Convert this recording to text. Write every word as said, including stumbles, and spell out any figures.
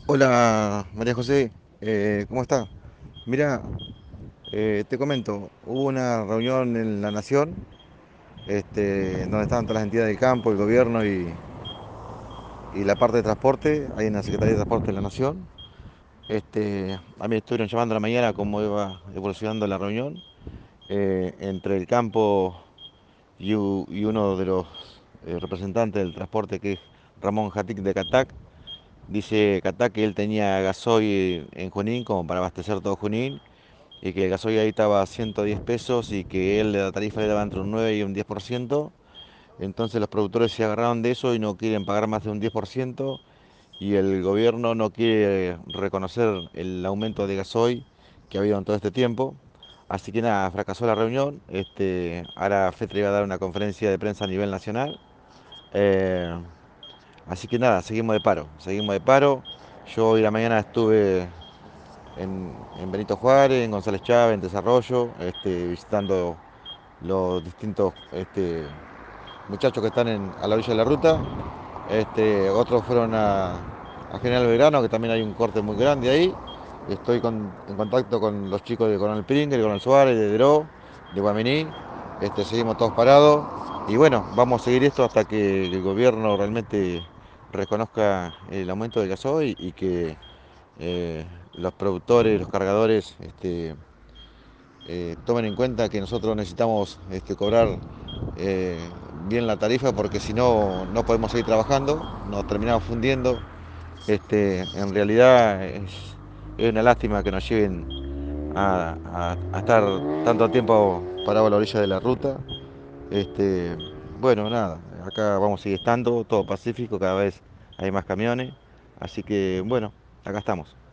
Hola María José, eh, ¿cómo está? Mira, eh, te comento, hubo una reunión en La Nación, este, donde estaban todas las entidades del campo, el gobierno y, y la parte de transporte, ahí en la Secretaría de Transporte de la Nación. Este, a mí me estuvieron llamando a la mañana cómo iba evolucionando la reunión eh, entre el campo y, u- y uno de los eh, representantes del transporte, que es Ramón Jatic de Catac. Dice Catac que él tenía gasoil en Junín como para abastecer todo Junín y que el gasoil ahí estaba a ciento diez pesos y que él la tarifa le daba entre un nueve y un diez por ciento. Entonces los productores se agarraron de eso y no quieren pagar más de un diez por ciento y el gobierno no quiere reconocer el aumento de gasoil que ha habido en todo este tiempo. Así que nada, fracasó la reunión. Este, ahora FETRA iba a dar una conferencia de prensa a nivel nacional. Eh, Así que nada, seguimos de paro, seguimos de paro. Yo hoy a la mañana estuve en, en Benito Juárez, en González Chávez, en Desarrollo, este, visitando los distintos este, muchachos que están en- a la orilla de la ruta. Este, otros fueron a, a General Belgrano, que también hay un corte muy grande ahí. Estoy con- en contacto con los chicos de Coronel Pringle, de Coronel Suárez, de Deró, de Guaminí. Este, seguimos todos parados. Y bueno, vamos a seguir esto hasta que el gobierno realmente reconozca el aumento del gasoil y que eh, los productores, los cargadores, este, eh, tomen en cuenta que nosotros necesitamos este, cobrar eh, bien la tarifa porque si no, no podemos seguir trabajando, nos terminamos fundiendo. Este, en realidad es, es una lástima que nos lleven a, a- a estar tanto tiempo parados a la orilla de la ruta. Este, bueno, nada, acá vamos a seguir estando, todo pacífico, cada vez hay más camiones, así que bueno, acá estamos.